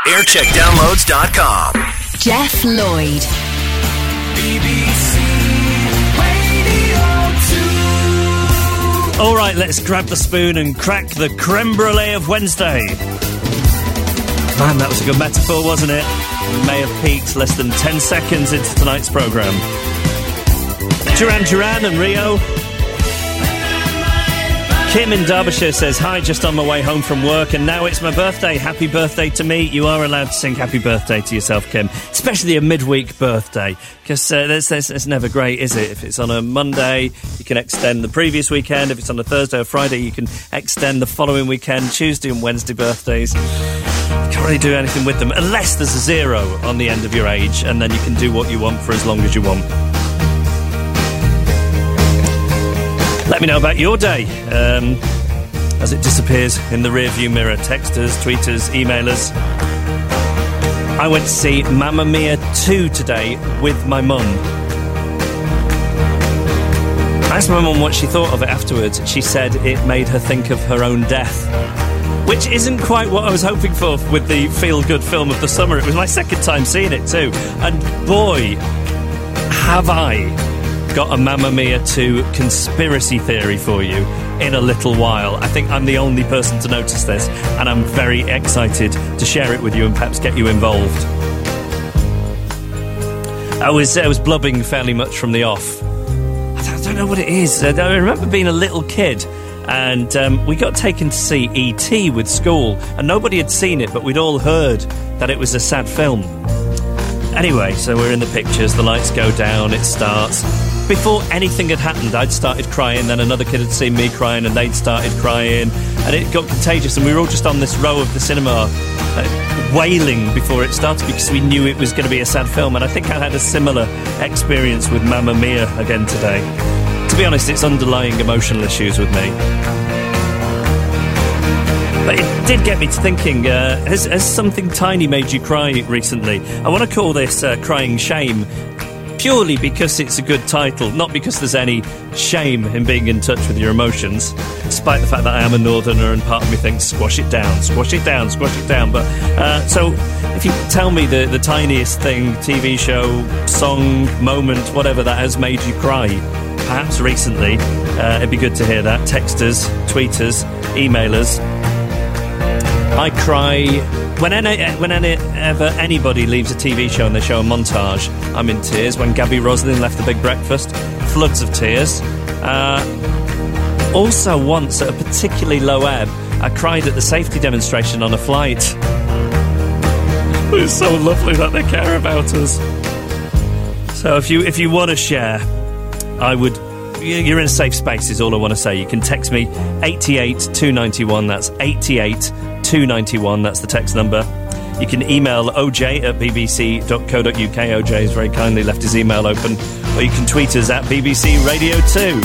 Aircheckdownloads.com. Jeff Lloyd. BBC Radio 2. All right, let's grab the spoon and crack the creme brulee of Wednesday. Man, that was a good metaphor, wasn't it? We may have peaked less than 10 seconds into tonight's programme. Duran Duran and Rio. Kim in Derbyshire says, hi, just on my way home from work, and now it's my birthday. Happy birthday to me. You are allowed to sing happy birthday to yourself, Kim, especially a midweek birthday, because that's never great, is it? If it's on a Monday, you can extend the previous weekend. If it's on a Thursday or Friday, you can extend the following weekend. Tuesday and Wednesday birthdays, you can't really do anything with them, unless there's a 0 on the end of your age, and then you can do what you want for as long as you want. Let me know about your day as it disappears in the rearview mirror. Texters, tweeters, emailers. I went to see Mamma Mia 2 today with my mum. I asked my mum what she thought of it afterwards. She said it made her think of her own death, which isn't quite what I was hoping for with the feel-good film of the summer. It was my second time seeing it too, and boy, have I got a Mamma Mia 2 conspiracy theory for you in a little while. I think I'm the only person to notice this, and I'm very excited to share it with you and perhaps get you involved. I was blubbing fairly much from the off. I don't know what it is. I remember being a little kid, and we got taken to see E.T. with school, and nobody had seen it, but we'd all heard that it was a sad film. Anyway, so we're in the pictures, the lights go down, it starts. Before anything had happened, I'd started crying, then another kid had seen me crying and they'd started crying, and it got contagious, and we were all just on this row of the cinema wailing before it started because we knew it was going to be a sad film. And I think I had a similar experience with Mamma Mia again today. To be honest, it's underlying emotional issues with me. But it did get me to thinking, has something tiny made you cry recently? I want to call this Crying Shame, purely because it's a good title, not because there's any shame in being in touch with your emotions, despite the fact that I am a northerner and part of me thinks, squash it down, squash it down, squash it down. But so if you tell me the tiniest thing, TV show, song, moment, whatever that has made you cry, perhaps recently, it'd be good to hear that. Texters, tweeters, emailers. I cry whenever anybody leaves a TV show and they show a montage. I'm in tears. When Gabby Roslin left The Big Breakfast, floods of tears. Also once, at a particularly low ebb, I cried at the safety demonstration on a flight. It's so lovely that they care about us. So if you want to share, you're in a safe space is all I want to say. You can text me 88291, that's 88291, that's the text number. You can email oj at bbc.co.uk. OJ has very kindly left his email open. Or you can tweet us at BBC Radio 2.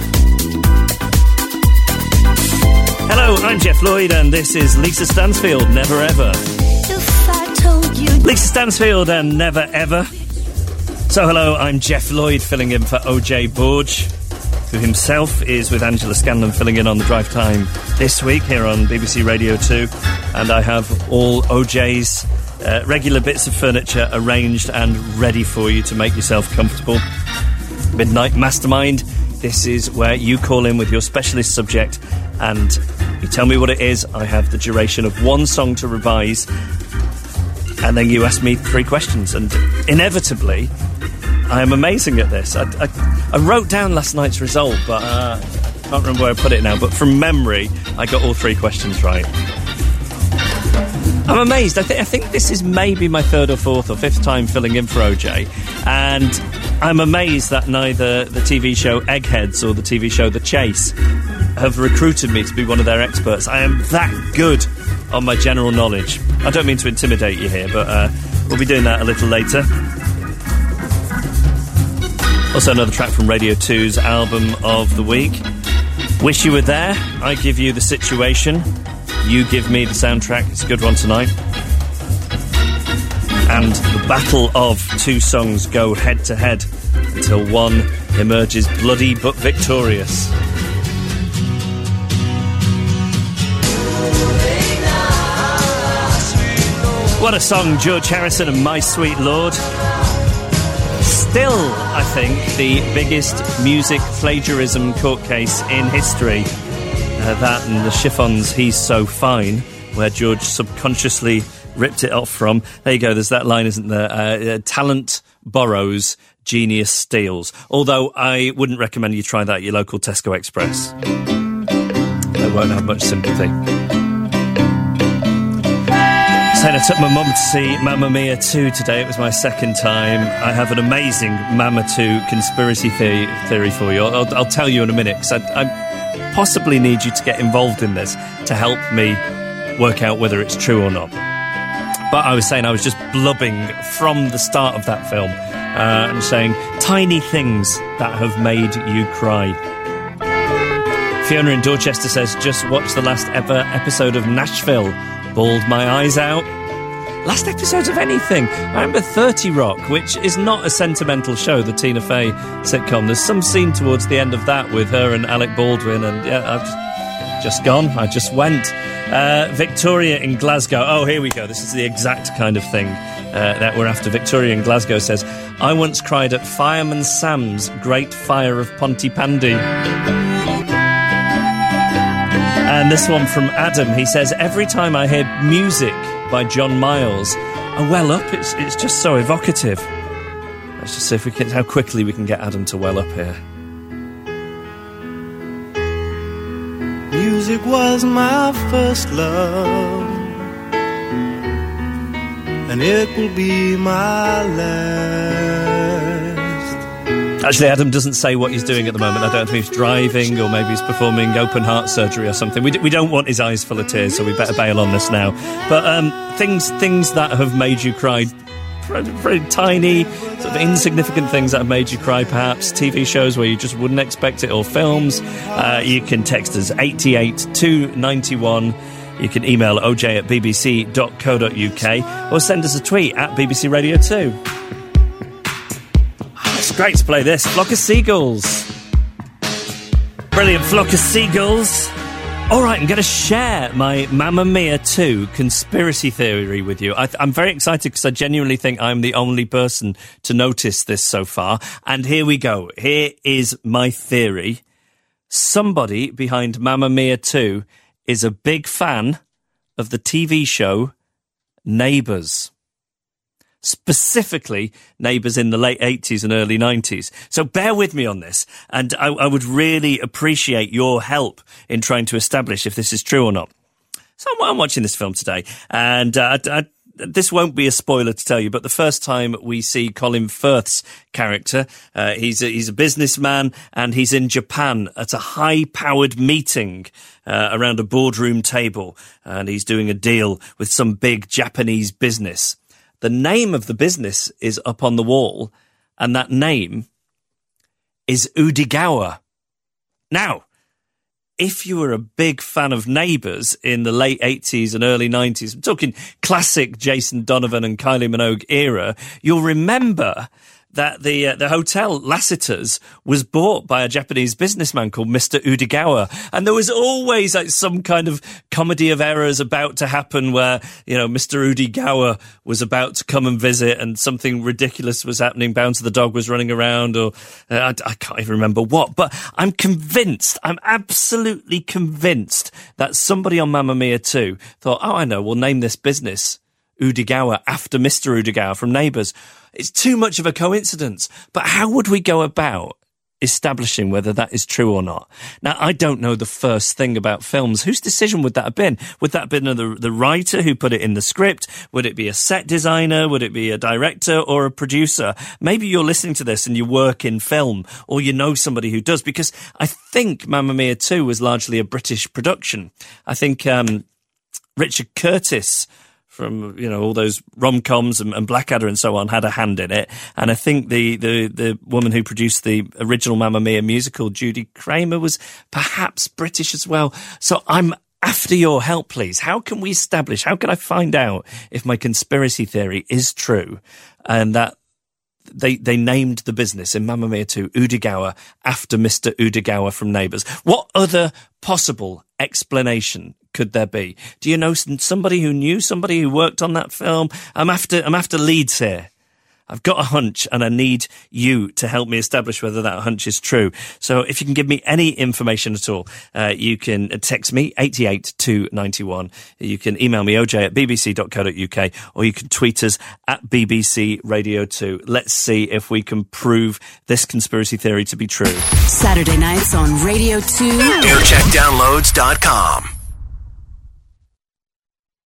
Hello, I'm Jeff Lloyd, and this is Lisa Stansfield, Never Ever. If I told you. Lisa Stansfield and Never Ever. So hello, I'm Jeff Lloyd, filling in for OJ Borge, who himself is with Angela Scanlon filling in on the drive time this week here on BBC Radio 2. And I have all OJ's regular bits of furniture arranged and ready for you to make yourself comfortable. Midnight Mastermind. This is where you call in with your specialist subject and you tell me what it is. I have the duration of one song to revise, and then you ask me 3 questions. And inevitably, I am amazing at this. I wrote down last night's result, but I can't remember where I put it now. But from memory, I got all 3 questions right. I'm amazed. I think this is maybe my 3rd or 4th or 5th time filling in for OJ. And I'm amazed that neither the TV show Eggheads or the TV show The Chase have recruited me to be one of their experts. I am that good on my general knowledge. I don't mean to intimidate you here, but we'll be doing that a little later. Also another track from Radio 2's album of the week. Wish You Were There. I give you The Situation. You give me the soundtrack. It's a good one tonight. And the battle of 2 songs go head to head until one emerges bloody but victorious. What a song, George Harrison and My Sweet Lord. Still, I think, the biggest music plagiarism court case in history. That and the Chiffons' He's So Fine, where George subconsciously ripped it off from. There you go, there's that line, isn't there? Talent borrows, genius steals. Although I wouldn't recommend you try that at your local Tesco Express. They won't have much sympathy. So I took my mum to see Mamma Mia 2 today. It was my second time. I have an amazing Mamma 2 conspiracy theory for you. I'll tell you in a minute, because I possibly need you to get involved in this to help me work out whether it's true or not. But I was saying I was just blubbing from the start of that film and saying tiny things that have made you cry. Fiona in Dorchester says, just watch the last ever episode of Nashville. Bawled my eyes out. Last episode of anything. I remember 30 Rock, which is not a sentimental show, the Tina Fey sitcom. There's some scene towards the end of that with her and Alec Baldwin, and yeah, I've just gone. I just went. Victoria in Glasgow. Oh, here we go. This is the exact kind of thing that we're after. Victoria in Glasgow says, I once cried at Fireman Sam's Great Fire of Pontypandy. And this one from Adam, he says, every time I hear music by John Miles, I well up. It's just so evocative. Let's just see if we can, how quickly we can get Adam to well up here. Music was my first love, and it will be my last. Actually, Adam doesn't say what he's doing at the moment. I don't know if he's driving or maybe he's performing open heart surgery or something. We don't want his eyes full of tears, so we better bail on this now. But things that have made you cry, very tiny, sort of insignificant things that have made you cry, perhaps TV shows where you just wouldn't expect it, or films. You can text us 88291. You can email oj@bbc.co.uk or send us a tweet at BBC Radio 2. It's great to play this. Flock of Seagulls. Brilliant, Flock of Seagulls. All right, I'm going to share my Mamma Mia 2 conspiracy theory with you. I'm very excited because I genuinely think I'm the only person to notice this so far. And here we go. Here is my theory. Somebody behind Mamma Mia 2 is a big fan of the TV show Neighbours. Specifically, Neighbours in the late 80s and early 90s. So bear with me on this, and I would really appreciate your help in trying to establish if this is true or not. So I'm watching this film today, and this won't be a spoiler to tell you, but the first time we see Colin Firth's character, he's a businessman, and he's in Japan at a high-powered meeting around a boardroom table, and he's doing a deal with some big Japanese business. The name of the business is up on the wall, and that name is Udigawa. Now, if you were a big fan of Neighbours in the late 80s and early 90s, I'm talking classic Jason Donovan and Kylie Minogue era, you'll remember that the hotel Lassiter's was bought by a Japanese businessman called Mr. Udigawa. And there was always like some kind of comedy of errors about to happen where, you know, Mr. Udigawa was about to come and visit and something ridiculous was happening. Bounce the dog was running around, or I can't even remember what. But I'm absolutely convinced that somebody on Mamma Mia 2 thought, oh, I know, we'll name this business Udigawa after Mr. Udigawa from Neighbours. It's too much of a coincidence. But how would we go about establishing whether that is true or not? Now, I don't know the first thing about films. Whose decision would that have been? Would that have been the writer who put it in the script? Would it be a set designer? Would it be a director or a producer? Maybe you're listening to this and you work in film, or you know somebody who does, because I think Mamma Mia 2 was largely a British production. I think Richard Curtis from, you know, all those rom-coms and Blackadder and so on had a hand in it. And I think the woman who produced the original Mamma Mia musical, Judy Kramer, was perhaps British as well. So I'm after your help, please. How can we establish, how can I find out if my conspiracy theory is true and that they named the business in Mamma Mia 2 Udigawa after Mr. Udigawa from Neighbours? What other possible explanation could there be? Do you know somebody who knew somebody who worked on that film? I'm after leads here. I've got a hunch and I need you to help me establish whether that hunch is true. So if you can give me any information at all, you can text me 88291. You can email me oj@bbc.co.uk, or you can tweet us at BBC Radio 2. Let's see if we can prove this conspiracy theory to be true. Saturday nights on Radio 2. Aircheckdownloads.com.